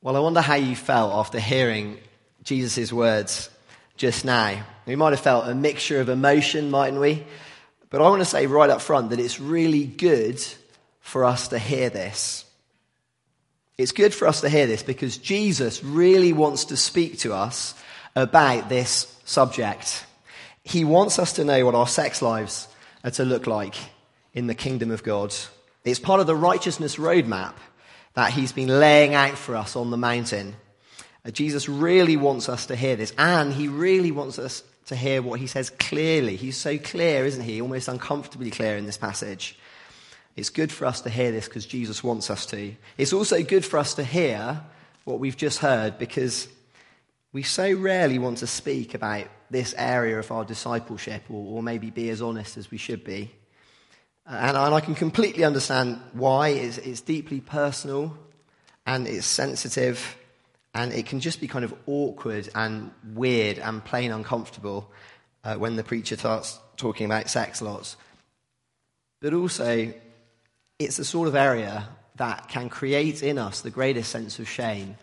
Well, I wonder how you felt after hearing Jesus' words just now. We might have felt a mixture of emotion, mightn't we? But I want to say right up front that it's really good for us to hear this. It's good for us to hear this because Jesus really wants to speak to us about this subject. He wants us to know what our sex lives are to look like in the kingdom of God. It's part of the righteousness roadmap that he's been laying out for us on the mountain. Jesus really wants us to hear this, and he really wants us to hear what he says clearly. He's so clear, isn't he? Almost uncomfortably clear in this passage. It's good for us to hear this because Jesus wants us to. It's also good for us to hear what we've just heard because we so rarely want to speak about this area of our discipleship or maybe be as honest as we should be. And I can completely understand why. It's deeply personal and it's sensitive and it can just be kind of awkward and weird and plain uncomfortable when the preacher starts talking about sex lots. But also, it's the sort of area that can create in us the greatest sense of shame.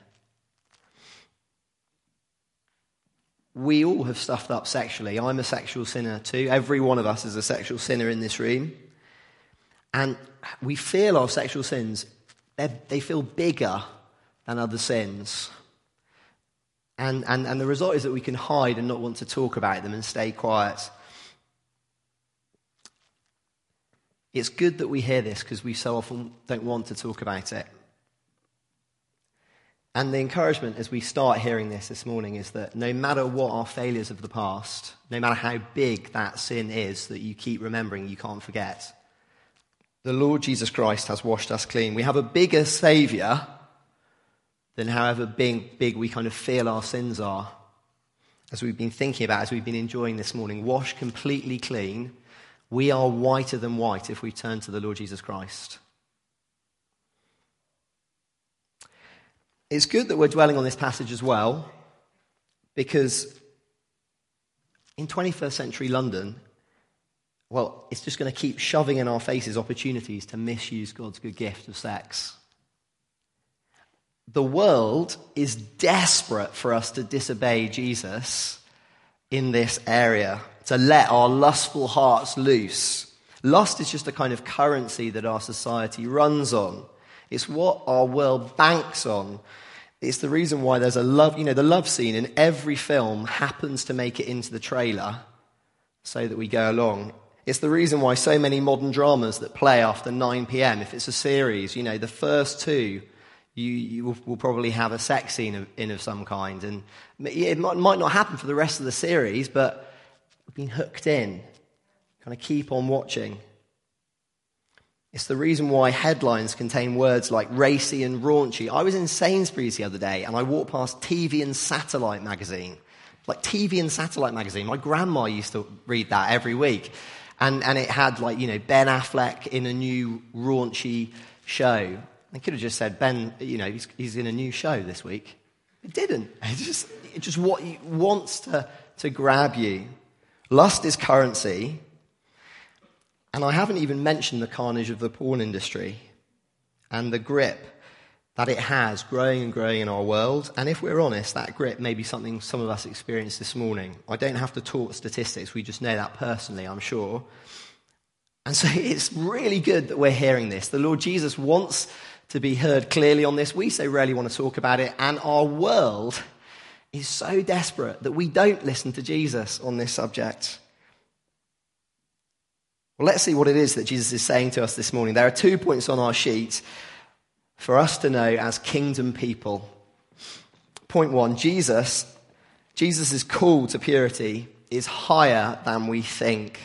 We all have stuffed up sexually. I'm a sexual sinner too. Every one of us is a sexual sinner in this room. And we feel our sexual sins, they feel bigger than other sins. And the result is that we can hide and not want to talk about them and stay quiet. It's good that we hear this because we so often don't want to talk about it. And the encouragement as we start hearing this morning is that no matter what our failures of the past, no matter how big that sin is that you keep remembering, you can't forget, the Lord Jesus Christ has washed us clean. We have a bigger Saviour than however big we kind of feel our sins are. As we've been thinking about, as we've been enjoying this morning, washed completely clean. We are whiter than white if we turn to the Lord Jesus Christ. It's good that we're dwelling on this passage as well, because in 21st century London, well, it's just going to keep shoving in our faces opportunities to misuse God's good gift of sex. The world is desperate for us to disobey Jesus in this area, to let our lustful hearts loose. Lust is just a kind of currency that our society runs on. It's what our world banks on. It's the reason why there's a love, the love scene in every film happens to make it into the trailer so that we go along. It's the reason why so many modern dramas that play after 9 p.m, if it's a series, the first two, you will probably have a sex scene of some kind. And it might not happen for the rest of the series, but we've been hooked in, kind of keep on watching. It's the reason why headlines contain words like racy and raunchy. I was in Sainsbury's the other day and I walked past TV and Satellite magazine. Like TV and Satellite magazine. My grandma used to read that every week. And it had Ben Affleck in a new raunchy show. They could have just said, Ben, he's in a new show this week. It didn't. It's just what wants to grab you. Lust is currency. And I haven't even mentioned the carnage of the porn industry and the grip that it has growing and growing in our world. And if we're honest, that grip may be something some of us experienced this morning. I don't have to talk statistics. We just know that personally, I'm sure. And so it's really good that we're hearing this. The Lord Jesus wants to be heard clearly on this. We so rarely want to talk about it. And our world is so desperate that we don't listen to Jesus on this subject. Well, let's see what it is that Jesus is saying to us this morning. There are 2 points on our sheet for us to know as kingdom people. Point 1, Jesus' call to purity is higher than we think.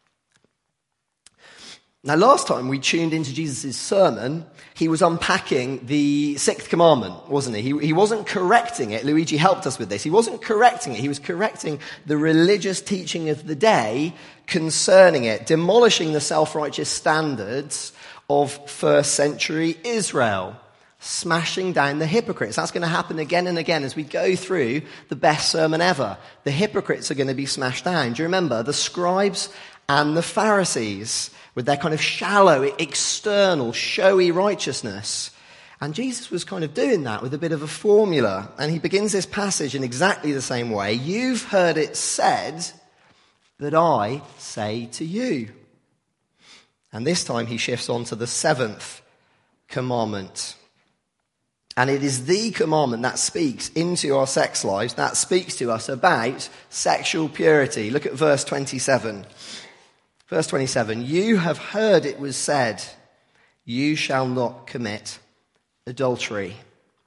Now, last time we tuned into Jesus' sermon, he was unpacking the 6th commandment, wasn't he? He wasn't correcting it. Luigi helped us with this. He wasn't correcting it. He was correcting the religious teaching of the day concerning it, demolishing the self-righteous standards of first century Israel, smashing down the hypocrites. That's going to happen again and again as we go through the best sermon ever. The hypocrites are going to be smashed down. Do you remember the scribes and the Pharisees with their kind of shallow, external, showy righteousness? And Jesus was kind of doing that with a bit of a formula. And he begins this passage in exactly the same way. You've heard it said, but I say to you. And this time he shifts on to the 7th commandment. And it is the commandment that speaks into our sex lives, that speaks to us about sexual purity. Look at verse 27. Verse 27, you have heard it was said, you shall not commit adultery.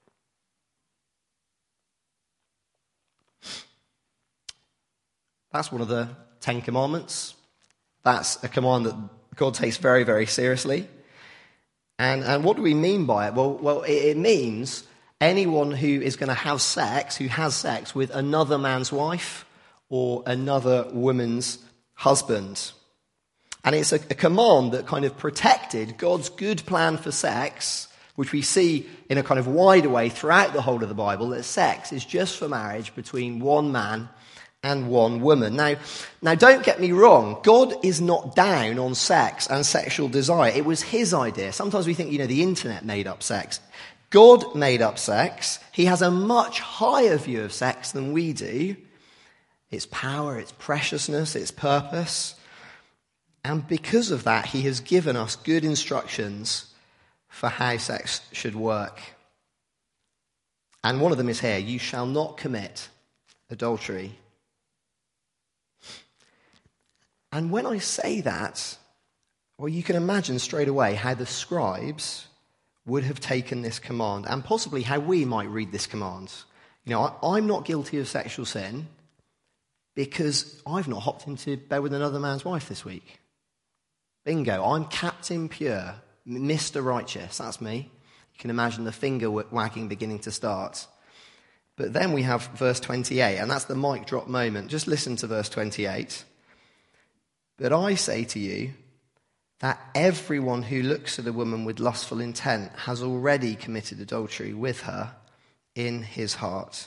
That's one of the 10 commandments. That's a command that God takes very, very seriously. And what do we mean by it? Well, it means anyone who is going to have sex, who has sex with another man's wife or another woman's husband. And it's a command that kind of protected God's good plan for sex, which we see in a kind of wider way throughout the whole of the Bible, that sex is just for marriage between one man and one woman. Now, don't get me wrong. God is not down on sex and sexual desire. It was his idea. Sometimes we think, the internet made up sex. God made up sex. He has a much higher view of sex than we do. Its power, its preciousness, its purpose. And because of that, he has given us good instructions for how sex should work. And one of them is here. You shall not commit adultery. And when I say that, well, you can imagine straight away how the scribes would have taken this command, and possibly how we might read this command. I'm not guilty of sexual sin because I've not hopped into bed with another man's wife this week. Bingo, I'm Captain Pure, Mr. Righteous, that's me. You can imagine the finger wagging beginning to start. But then we have verse 28, and that's the mic drop moment. Just listen to verse 28. But I say to you that everyone who looks at a woman with lustful intent has already committed adultery with her in his heart.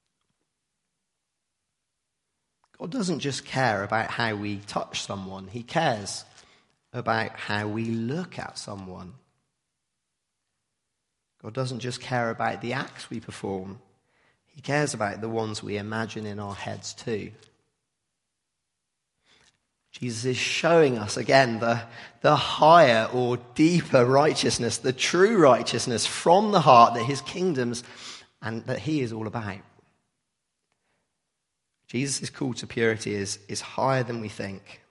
God doesn't just care about how we touch someone. He cares about how we look at someone. God doesn't just care about the acts we perform. He cares about the ones we imagine in our heads too. Jesus is showing us again the higher or deeper righteousness, the true righteousness from the heart that his kingdoms and that he is all about. Jesus' call to purity is higher than we think.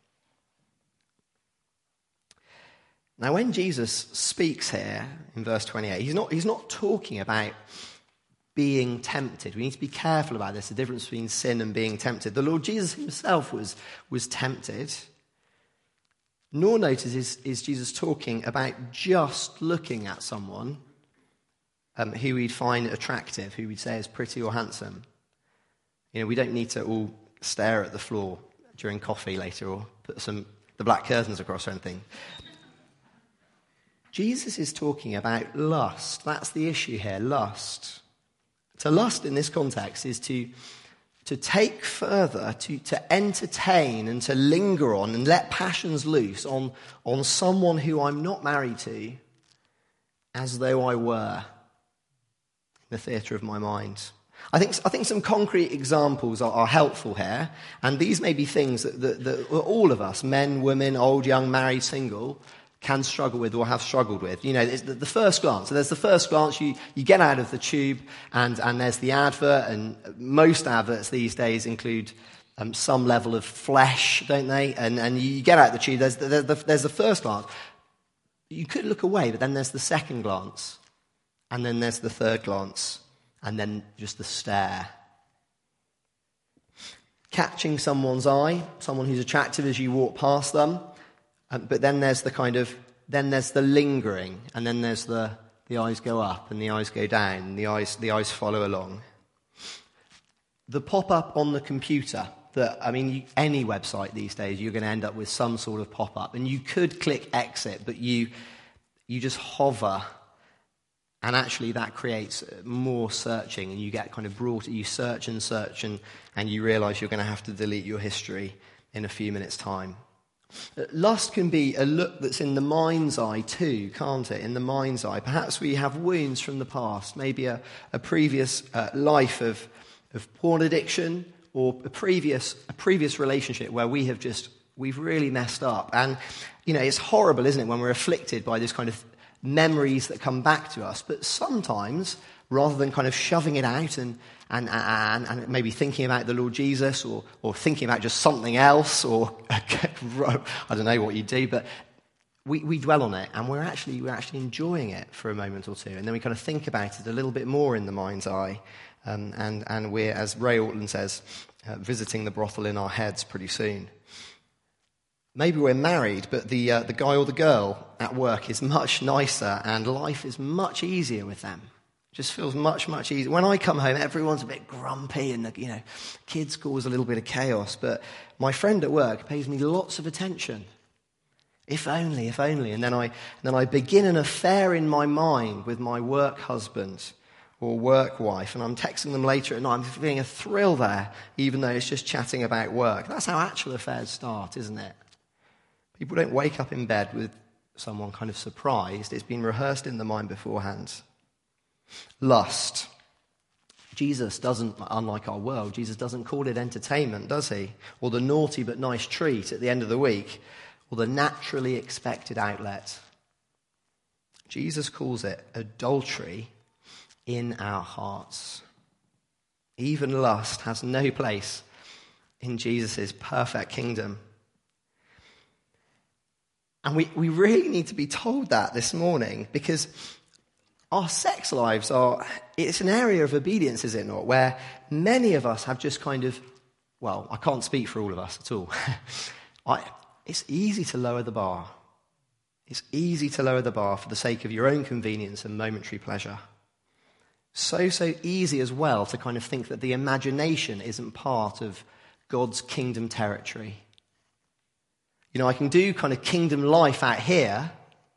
Now, when Jesus speaks here in verse 28, he's not talking about being tempted. We need to be careful about this, the difference between sin and being tempted. The Lord Jesus himself was tempted. Nor notice is Jesus talking about just looking at someone who we'd find attractive, who we'd say is pretty or handsome. We don't need to all stare at the floor during coffee later or put the black curtains across or anything. Jesus is talking about lust. That's the issue here, lust. To lust in this context is to take further, to entertain and to linger on and let passions loose on someone who I'm not married to as though I were in the theatre of my mind. I think some concrete examples are helpful here, and these may be things that all of us, men, women, old, young, married, single, can struggle with or have struggled with. It's the first glance. So there's the first glance, you get out of the tube, and there's the advert, and most adverts these days include some level of flesh, don't they? And you get out the tube, there's the first glance. You could look away, but then there's the second glance, and then there's the third glance, and then just the stare. Catching someone's eye, someone who's attractive as you walk past them, but then there's there's the lingering, and then there's the eyes go up and the eyes go down, and the eyes follow along. The pop-up on the computer, any website these days, you're going to end up with some sort of pop-up, and you could click exit, but you just hover, and actually that creates more searching, and you get kind of brought, you search, and you realise you're going to have to delete your history in a few minutes' time. Lust can be a look that's in the mind's eye too, can't it? In the mind's eye. Perhaps we have wounds from the past, maybe a previous life of porn addiction, or a previous relationship where we've really messed up. And, it's horrible, isn't it, when we're afflicted by this kind of memories that come back to us. But sometimes, rather than kind of shoving it out and maybe thinking about the Lord Jesus or thinking about just something else, or I don't know what you do, but we dwell on it, and we're actually enjoying it for a moment or two, and then we kind of think about it a little bit more in the mind's eye, and we're, as Ray Ortlund says, visiting the brothel in our heads pretty soon. Maybe we're married, but the guy or the girl at work is much nicer, and life is much easier with them. It just feels much, much easier. When I come home, everyone's a bit grumpy, and kids cause a little bit of chaos. But my friend at work pays me lots of attention. If only. And then I begin an affair in my mind with my work husband or work wife, and I'm texting them later at night. I'm feeling a thrill there, even though it's just chatting about work. That's how actual affairs start, isn't it? People don't wake up in bed with someone kind of surprised. It's been rehearsed in the mind beforehand. Lust. Jesus doesn't, unlike our world, Jesus doesn't call it entertainment, does he? Or the naughty but nice treat at the end of the week, or the naturally expected outlet. Jesus calls it adultery in our hearts. Even lust has no place in Jesus' perfect kingdom. And we really need to be told that this morning, because our sex lives it's an area of obedience, is it not, where many of us have just kind of, well, I can't speak for all of us at all. It's easy to lower the bar. It's easy to lower the bar for the sake of your own convenience and momentary pleasure. So easy as well to kind of think that the imagination isn't part of God's kingdom territory. I can do kind of kingdom life out here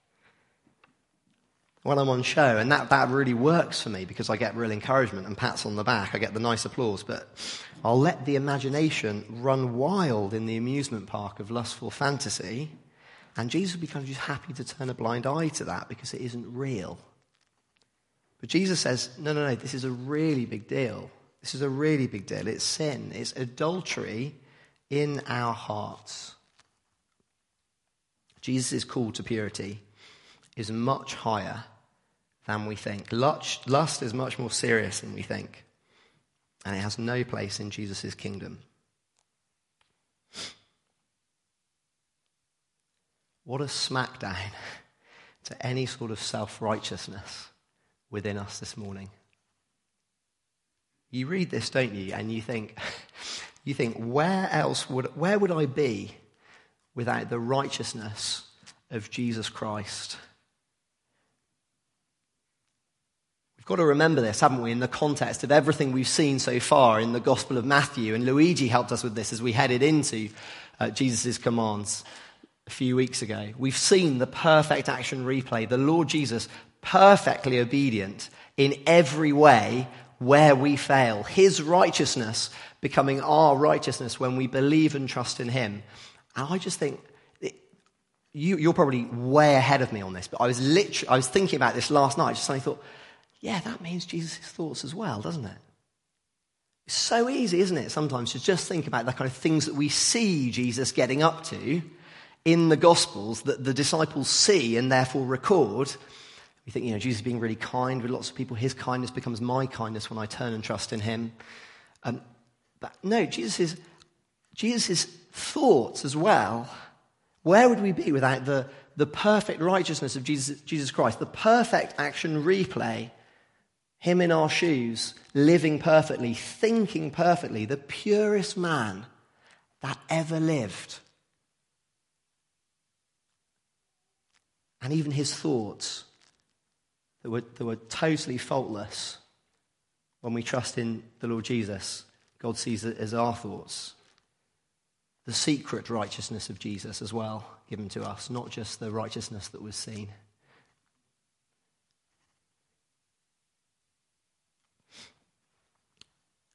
when I'm on show, and that really works for me because I get real encouragement and pats on the back. I get the nice applause, but I'll let the imagination run wild in the amusement park of lustful fantasy, and Jesus will be kind of just happy to turn a blind eye to that because it isn't real. But Jesus says, no, this is a really big deal. This is a really big deal. It's sin. It's adultery in our hearts. Jesus' call to purity is much higher than we think. Lust is much more serious than we think. And it has no place in Jesus' kingdom. What a smackdown to any sort of self-righteousness within us this morning. You read this, don't you? And you think, where would I be without the righteousness of Jesus Christ? We've got to remember this, haven't we, in the context of everything we've seen so far in the Gospel of Matthew. And Luigi helped us with this as we headed into Jesus' commands a few weeks ago. We've seen the perfect action replay, the Lord Jesus perfectly obedient in every way where we fail. His righteousness becoming our righteousness when we believe and trust in him. And I just think, you're probably way ahead of me on this, but I was thinking about this last night. Just suddenly thought, yeah, that means Jesus' thoughts as well, doesn't it? It's so easy, isn't it, sometimes to just think about the kind of things that we see Jesus getting up to in the Gospels that the disciples see and therefore record. We think, Jesus being really kind with lots of people. His kindness becomes my kindness when I turn and trust in him. But no, Jesus' thoughts as well. Where would we be without the perfect righteousness of Jesus Christ, the perfect action replay, him in our shoes, living perfectly, thinking perfectly, the purest man that ever lived. And even his thoughts that were totally faultless. When we trust in the Lord Jesus, God sees it as our thoughts. The secret righteousness of Jesus as well, given to us, not just the righteousness that was seen.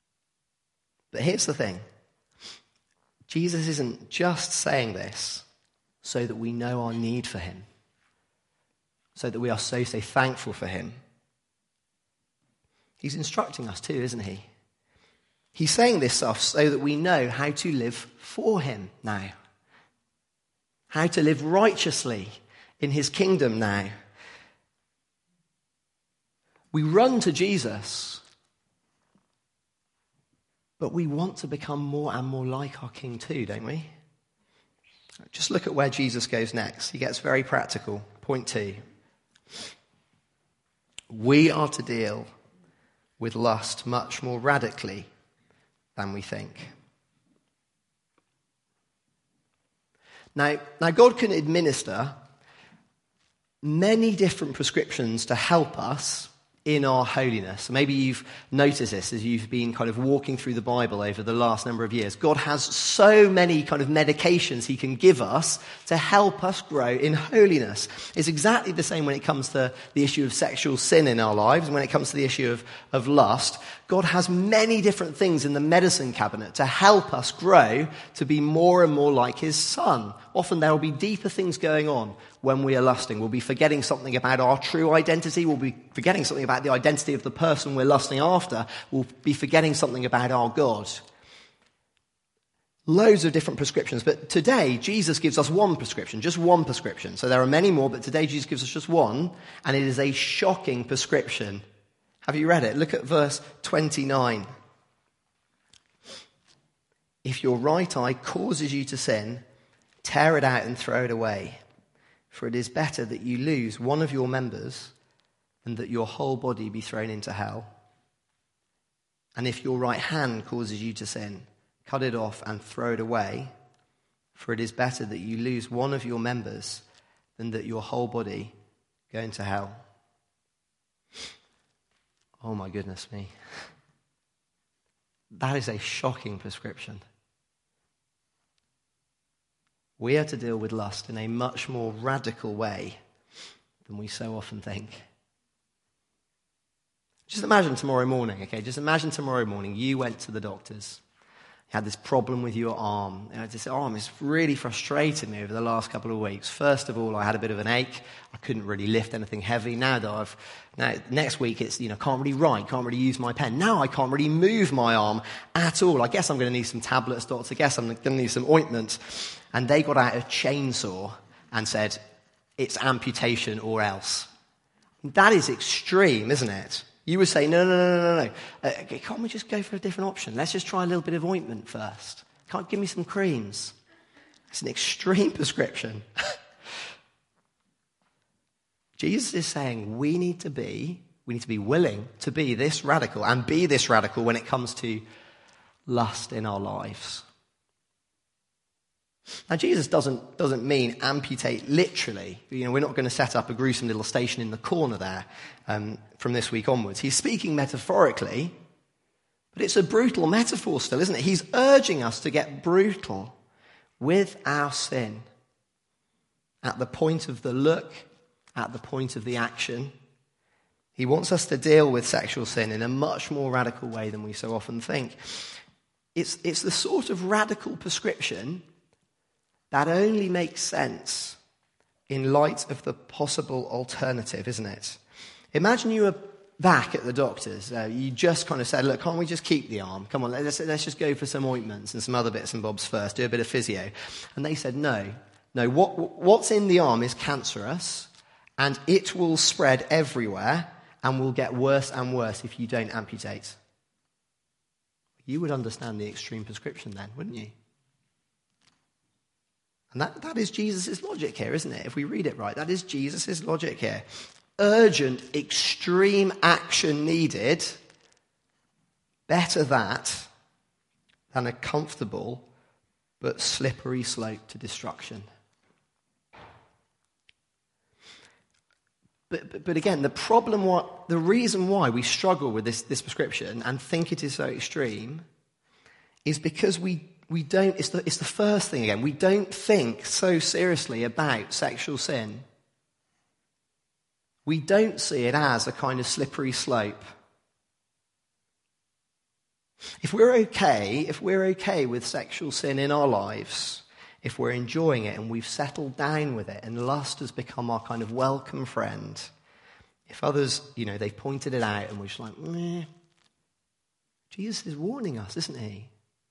But here's the thing. Jesus isn't just saying this so that we know our need for him, so that we are so thankful for him. He's instructing us too, isn't he? He's saying this stuff so that we know how to live for him now, how to live righteously in his kingdom now. We run to Jesus, but we want to become more and more like our King too, don't we? Just look at where Jesus goes next. He gets very practical. Point 2. We are to deal with lust much more radically than we think. Now God can administer many different prescriptions to help us in our holiness. Maybe you've noticed this as you've been kind of walking through the Bible over the last number of years. God has so many kind of medications he can give us to help us grow in holiness. It's exactly the same when it comes to the issue of sexual sin in our lives and when it comes to the issue of lust. God has many different things in the medicine cabinet to help us grow to be more and more like his Son. Often there will be deeper things going on when we are lusting. We'll be forgetting something about our true identity. We'll be forgetting something about the identity of the person we're lusting after. We'll be forgetting something about our God. Loads of different prescriptions. But today, Jesus gives us one prescription, just one prescription. So there are many more, but today Jesus gives us just one, and it is a shocking prescription. Have you read it? Look at verse 29. If your right eye causes you to sin, tear it out and throw it away. For it is better that you lose one of your members than that your whole body be thrown into hell. And if your right hand causes you to sin, cut it off and throw it away. For it is better that you lose one of your members than that your whole body go into hell. Oh my goodness me. That is a shocking prescription. We are to deal with lust in a much more radical way than we so often think. Just imagine tomorrow morning, okay? Just imagine tomorrow morning you went to the doctors. You had this problem with your arm. This arm has really frustrated me over the last couple of weeks. First of all, I had a bit of an ache. I couldn't really lift anything heavy. Now next week it's, can't really write, can't really use my pen. Now I can't really move my arm at all. I guess I'm going to need some tablets, doctor. I guess I'm going to need some ointment. And they got out a chainsaw and said, it's amputation or else. That is extreme, isn't it? You would say, no. Can't we just go for a different option? Let's just try a little bit of ointment first. Can't give me some creams. It's an extreme prescription. Jesus is saying we need to be willing to be this radical and be this radical when it comes to lust in our lives. Now, Jesus doesn't mean amputate literally. We're not going to set up a gruesome little station in the corner there from this week onwards. He's speaking metaphorically, but it's a brutal metaphor still, isn't it? He's urging us to get brutal with our sin at the point of the look, at the point of the action. He wants us to deal with sexual sin in a much more radical way than we so often think. It's the sort of radical prescription that only makes sense in light of the possible alternative, isn't it? Imagine you were back at the doctor's. You just kind of said, look, can't we just keep the arm? Come on, let's just go for some ointments and some other bits and bobs first, do a bit of physio. And they said, no, what's in the arm is cancerous, and it will spread everywhere and will get worse and worse if you don't amputate. You would understand the extreme prescription then, wouldn't you? And that is Jesus' logic here, isn't it? If we read it right, that is Jesus' logic here. Urgent, extreme action needed. Better that than a comfortable but slippery slope to destruction. But again, the reason why we struggle with this prescription and think it is so extreme is because we don't, it's the first thing again, we don't think so seriously about sexual sin. We don't see it as a kind of slippery slope. If we're okay with sexual sin in our lives, if we're enjoying it and we've settled down with it and lust has become our kind of welcome friend, if others, they've pointed it out and we're just like, meh, Jesus is warning us, isn't he?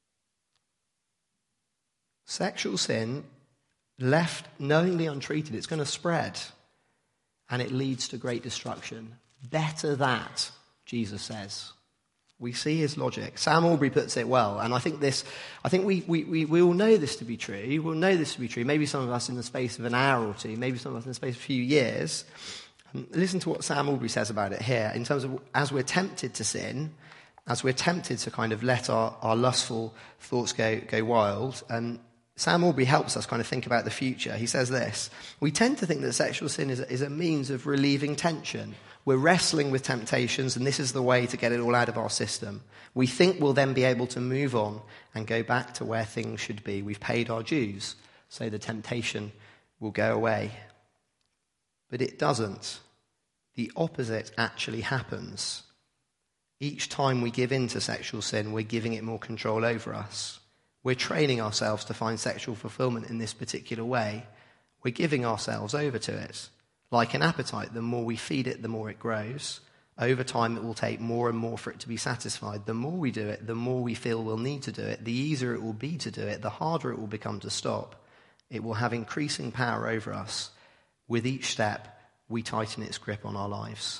Sexual sin, left knowingly untreated, it's going to spread and it leads to great destruction. Better that, Jesus says. We see his logic. Sam Albury puts it well, and I think we all know this to be true. We'll know this to be true. Maybe some of us in the space of an hour or two, maybe some of us in the space of a few years. Listen to what Sam Albury says about it here, in terms of as we're tempted to sin, as we're tempted to kind of let our lustful thoughts go wild. Sam Albury helps us kind of think about the future. He says this: we tend to think that sexual sin is a means of relieving tension. We're wrestling with temptations, and this is the way to get it all out of our system. We think we'll then be able to move on and go back to where things should be. We've paid our dues, so the temptation will go away. But it doesn't. The opposite actually happens. Each time we give in to sexual sin, we're giving it more control over us. We're training ourselves to find sexual fulfillment in this particular way. We're giving ourselves over to it. Like an appetite, the more we feed it, the more it grows. Over time, it will take more and more for it to be satisfied. The more we do it, the more we feel we'll need to do it. The easier it will be to do it, the harder it will become to stop. It will have increasing power over us. With each step, we tighten its grip on our lives.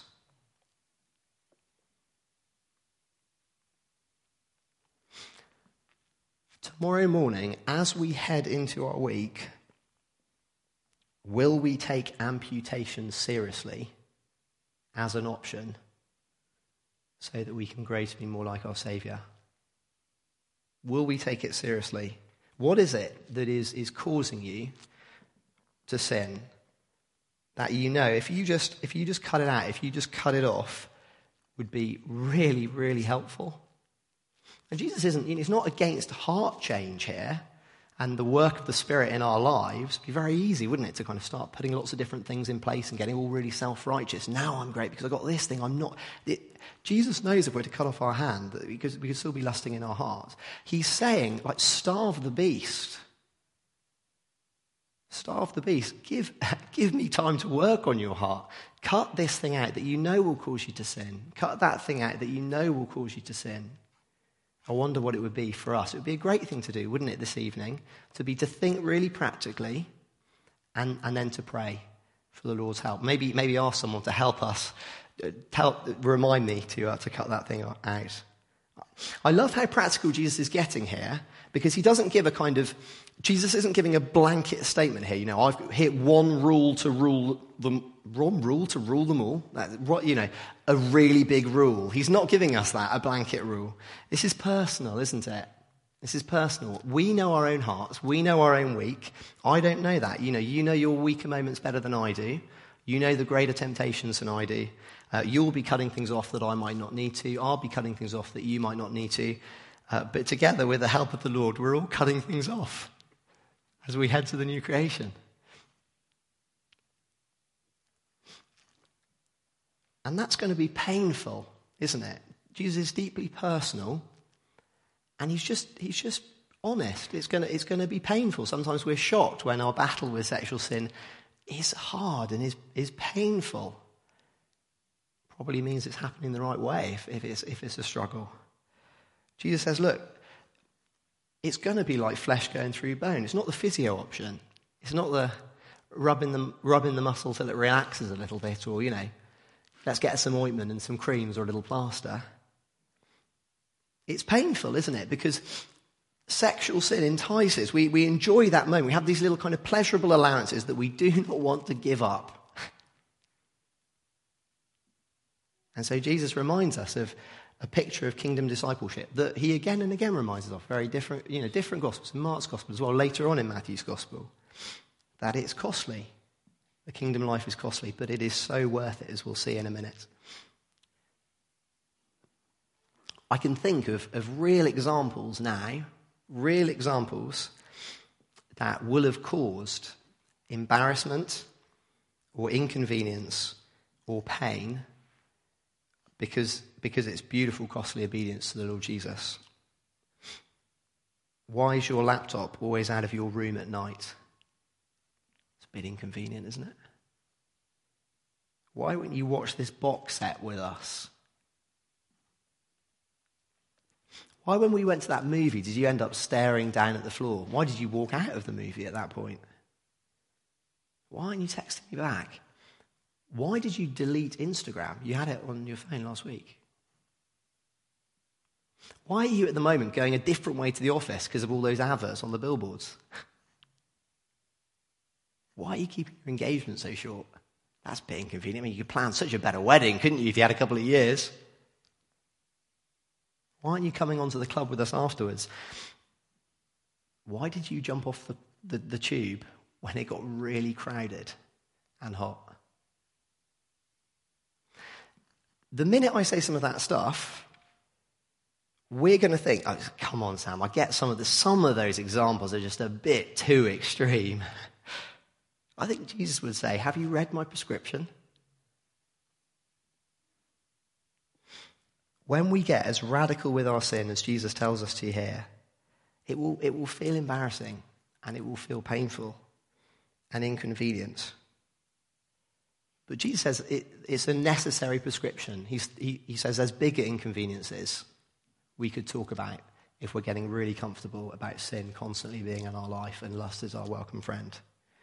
Tomorrow morning, as we head into our week, will we take amputation seriously as an option so that we can grow to be more like our Saviour? Will we take it seriously? What is it that is causing you to sin? That if you just cut it out, if you just cut it off, would be really, really helpful. And Jesus he's not against heart change here and the work of the Spirit in our lives. It'd be very easy, wouldn't it, to kind of start putting lots of different things in place and getting all really self-righteous. Now I'm great because I got this thing. I'm not. Jesus knows if we're to cut off our hand, because we could still be lusting in our heart. He's saying, starve the beast. Starve the beast. Give me time to work on your heart. Cut this thing out that you know will cause you to sin. Cut that thing out that you know will cause you to sin. I wonder what it would be for us. It would be a great thing to do, wouldn't it, this evening? To think really practically and then to pray for the Lord's help. Maybe ask someone to help us, remind me to cut that thing out. I love how practical Jesus is getting here, because he doesn't give Jesus isn't giving a blanket statement here. I've hit one rule to rule them all. A really big rule. He's not giving us that, a blanket rule. This is personal, isn't it? This is personal. We know our own hearts. We know our own week. I don't know that. You know your weaker moments better than I do. You know the greater temptations than I do. You'll be cutting things off that I might not need to. I'll be cutting things off that you might not need to. But together, with the help of the Lord, we're all cutting things off as we head to the new creation. And that's going to be painful, isn't it? Jesus is deeply personal, and he's just honest. It's going to be painful. Sometimes we're shocked when our battle with sexual sin is hard and is painful. Probably means it's happening the right way if it's a struggle. Jesus says, look, it's going to be like flesh going through bone. It's not the physio option. It's not the rubbing the muscle till it relaxes a little bit, or, let's get some ointment and some creams or a little plaster. It's painful, isn't it? Because sexual sin entices. We enjoy that moment. We have these little kind of pleasurable allowances that we do not want to give up. And so Jesus reminds us of a picture of kingdom discipleship that he again and again reminds us of. Very different Gospels, in Mark's Gospel as well, later on in Matthew's Gospel, that it's costly. The kingdom life is costly, but it is so worth it, as we'll see in a minute. I can think of real examples now, that will have caused embarrassment or inconvenience or pain because it's beautiful, costly obedience to the Lord Jesus. Why is your laptop always out of your room at night? It's a bit inconvenient, isn't it? Why wouldn't you watch this box set with us? Why, when we went to that movie, did you end up staring down at the floor? Why did you walk out of the movie at that point? Why aren't you texting me back? Why did you delete Instagram? You had it on your phone last week. Why are you at the moment going a different way to the office because of all those adverts on the billboards? Why are you keeping your engagement so short? That's a bit inconvenient. I mean, you could plan such a better wedding, couldn't you, if you had a couple of years? Why aren't you coming onto the club with us afterwards? Why did you jump off the tube when it got really crowded and hot? The minute I say some of that stuff, we're going to think, oh, come on, Sam, I get some of those examples are just a bit too extreme. I think Jesus would say, have you read my prescription? When we get as radical with our sin as Jesus tells us to here, it will feel embarrassing and it will feel painful and inconvenient. But Jesus says it's a necessary prescription. He says there's bigger inconveniences we could talk about if we're getting really comfortable about sin constantly being in our life and lust is our welcome friend.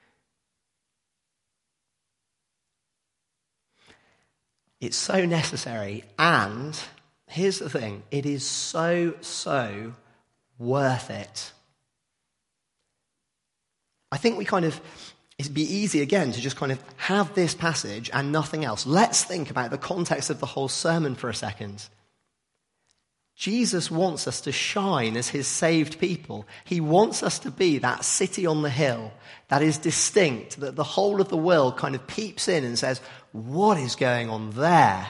It's so necessary, and here's the thing, it is so worth it. I think it'd be easy again to just kind of have this passage and nothing else. Let's think about the context of the whole sermon for a second. Jesus wants us to shine as his saved people. He wants us to be that city on the hill that is distinct, that the whole of the world kind of peeps in and says, what is going on there?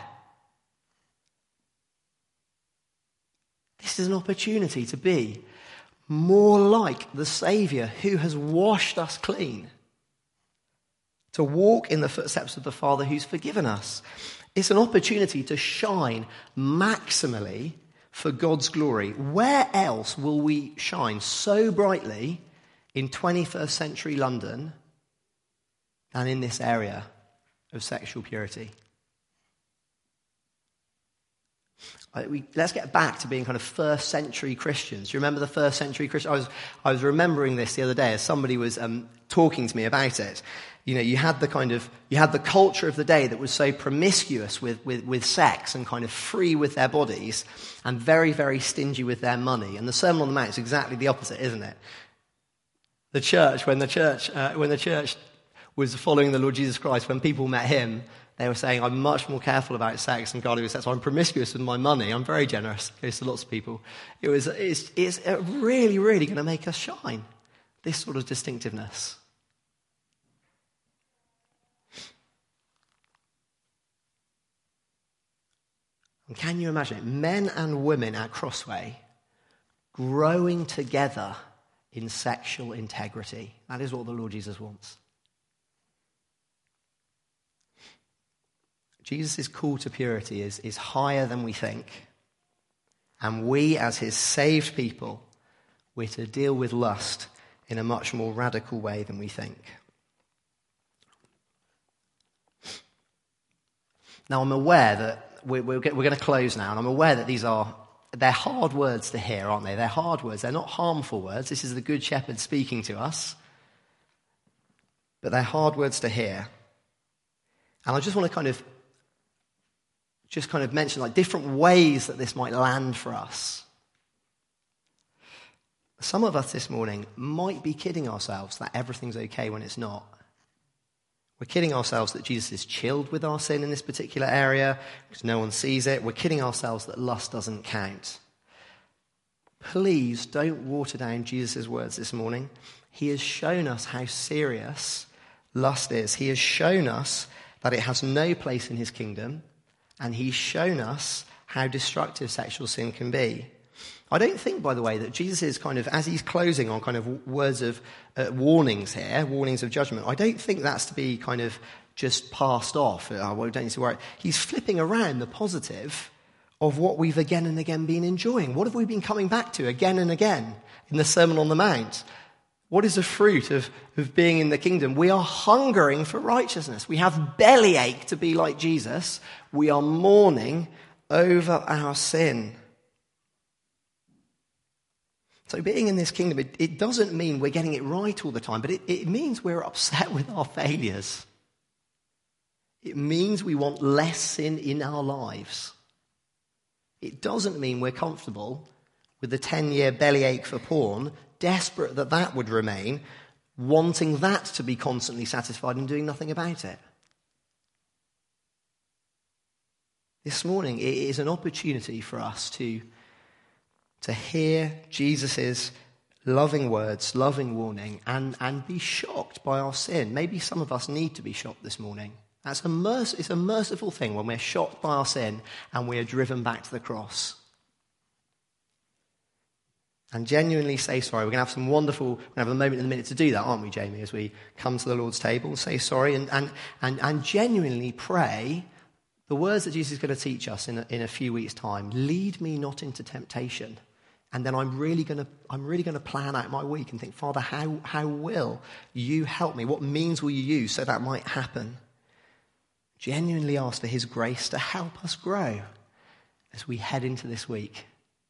This is an opportunity to be more like the Saviour who has washed us clean, to walk in the footsteps of the Father who's forgiven us. It's an opportunity to shine maximally for God's glory. Where else will we shine so brightly in 21st century London than in this area of sexual purity? Let's get back to being kind of first century Christians. Do you remember the first century Christians? I was remembering this the other day as somebody was talking to me about it. You know, you had the culture of the day that was so promiscuous with sex and kind of free with their bodies and very, very stingy with their money. And the Sermon on the Mount is exactly the opposite, isn't it? The church, when the church was following the Lord Jesus Christ, when people met him, they were saying, I'm much more careful about sex and godly with sex. I'm promiscuous with my money. I'm very generous. It goes to lots of people. It's really, really going to make us shine, this sort of distinctiveness. And can you imagine it? Men and women at Crossway growing together in sexual integrity. That is what the Lord Jesus wants. Jesus' call to purity is higher than we think. And we, as his saved people, we're to deal with lust in a much more radical way than we think. Now, I'm aware that we're going to close now, and I'm aware that they're hard words to hear, aren't they? They're hard words. They're not harmful words. This is the Good Shepherd speaking to us. But they're hard words to hear. And I just want to kind of mention like different ways that this might land for us. Some of us this morning might be kidding ourselves that everything's okay when it's not. We're kidding ourselves that Jesus is chilled with our sin in this particular area because no one sees it. We're kidding ourselves that lust doesn't count. Please don't water down Jesus' words this morning. He has shown us how serious lust is. He has shown us that it has no place in his kingdom, and he's shown us how destructive sexual sin can be. I don't think, by the way, that Jesus is kind of, as he's closing on kind of words of warnings here, warnings of judgment, I don't think that's to be kind of just passed off. Oh, well, don't need to worry. He's flipping around the positive of what we've again and again been enjoying? What have we been coming back to again and again in the Sermon on the Mount? What is the fruit of being in the kingdom? We are hungering for righteousness. We have bellyache to be like Jesus. We are mourning over our sin. So being in this kingdom, it doesn't mean we're getting it right all the time, but it means we're upset with our failures. It means we want less sin in our lives. It doesn't mean we're comfortable with the 10-year bellyache for porn, desperate that that would remain, wanting that to be constantly satisfied and doing nothing about it. This morning, it is an opportunity for us to hear Jesus' loving words, loving warning, and be shocked by our sin. Maybe some of us need to be shocked this morning. It's a merciful thing when we're shocked by our sin and we are driven back to the cross. And genuinely say sorry. We're going to have we're going to have a moment in a minute to do that, aren't we, Jamie, as we come to the Lord's table and say sorry and genuinely pray the words that Jesus is going to teach us in a few weeks' time. Lead me not into temptation. And then I'm really going to plan out my week and think, Father, how will you help me? What means will you use so that might happen? Genuinely ask for his grace to help us grow as we head into this week.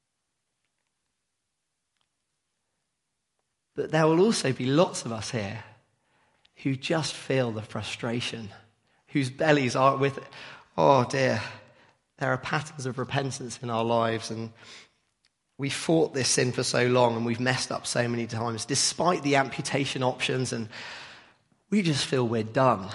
But there will also be lots of us here who just feel the frustration, whose bellies are with it. Oh dear, there are patterns of repentance in our lives, and we fought this sin for so long and we've messed up so many times despite the amputation options, and we just feel we're done.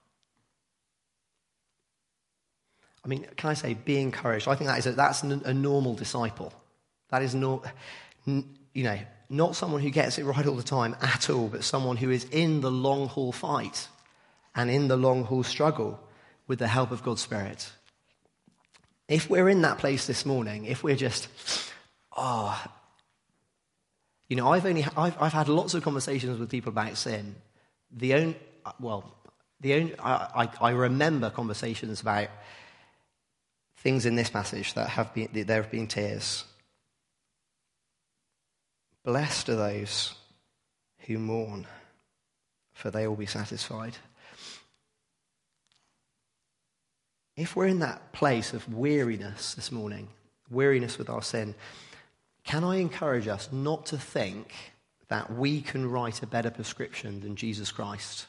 I mean, can I say, be encouraged? I think that's a normal disciple. That is not someone who gets it right all the time at all, but someone who is in the long haul fight and in the long haul struggle with the help of God's Spirit. If we're in that place this morning, if we're just, I've had lots of conversations with people about sin. I remember conversations about things in this passage there have been tears. Blessed are those who mourn, for they will be satisfied. If we're in that place of weariness this morning, weariness with our sin, can I encourage us not to think that we can write a better prescription than Jesus Christ?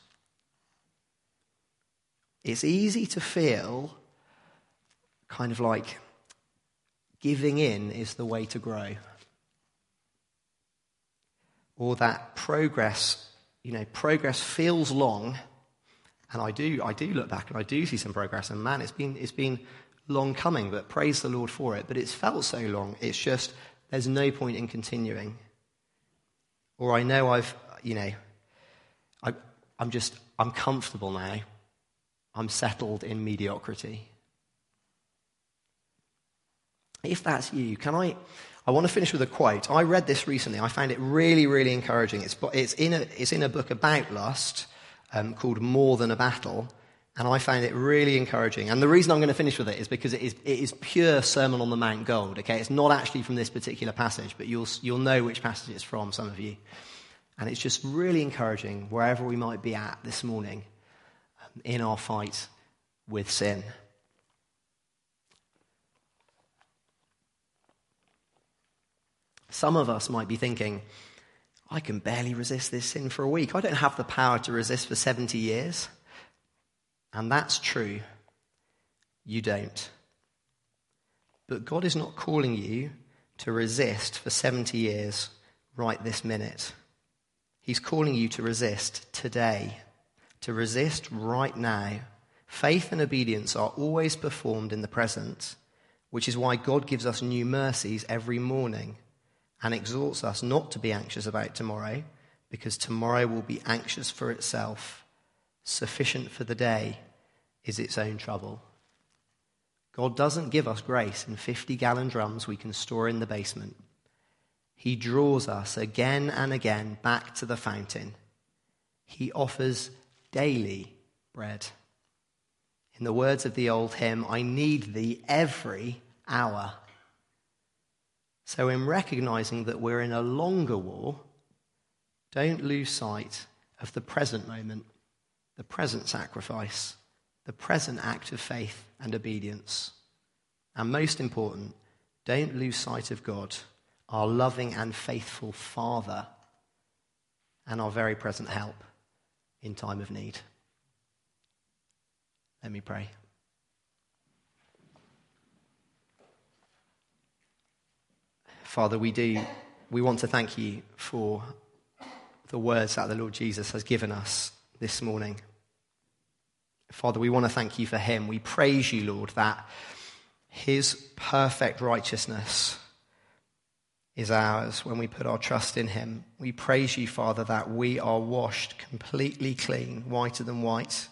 It's easy to feel kind of like giving in is the way to grow. Or that progress feels long, and I do look back and I do see some progress, and man, it's been long coming, but praise the Lord for it. But it's felt so long, it's just, there's no point in continuing. Or I know I'm comfortable now. I'm settled in mediocrity. If that's you, I want to finish with a quote. I read this recently. I found it really, really encouraging. It's in a book about lust called More Than a Battle, and I found it really encouraging. And the reason I'm going to finish with it is because it is pure Sermon on the Mount gold. Okay, it's not actually from this particular passage, but you'll know which passage it's from, some of you. And it's just really encouraging wherever we might be at this morning in our fight with sin. Some of us might be thinking, I can barely resist this sin for a week. I don't have the power to resist for 70 years. And that's true. You don't. But God is not calling you to resist for 70 years right this minute. He's calling you to resist today, to resist right now. Faith and obedience are always performed in the present, which is why God gives us new mercies every morning and exhorts us not to be anxious about tomorrow, because tomorrow will be anxious for itself. Sufficient for the day is its own trouble. God doesn't give us grace in 50-gallon drums we can store in the basement. He draws us again and again back to the fountain. He offers daily bread. In the words of the old hymn, I need thee every hour. So in recognizing that we're in a longer war, don't lose sight of the present moment, the present sacrifice, the present act of faith and obedience. And most important, don't lose sight of God, our loving and faithful Father, and our very present help in time of need. Let me pray. Father, we want to thank you for the words that the Lord Jesus has given us this morning. Father, we want to thank you for him. We praise you, Lord, that his perfect righteousness is ours when we put our trust in him. We praise you, Father, that we are washed completely clean, whiter than white.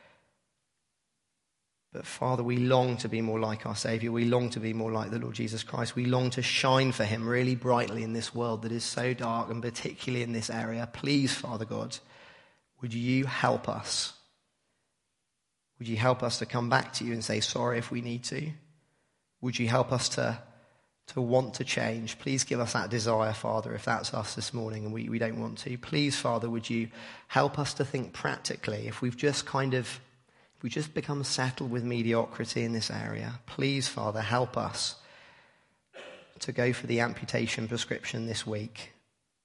But Father, we long to be more like our Saviour. We long to be more like the Lord Jesus Christ. We long to shine for him really brightly in this world that is so dark, and particularly in this area. Please, Father God, would you help us? Would you help us to come back to you and say sorry if we need to? Would you help us to want to change? Please give us that desire, Father, if that's us this morning and we don't want to. Please, Father, would you help us to think practically if we've just become settled with mediocrity in this area. Please, Father, help us to go for the amputation prescription this week.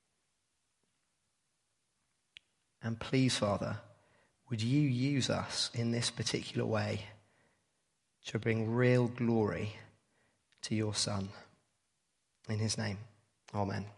And please, Father, would you use us in this particular way to bring real glory to your Son. In his name, amen.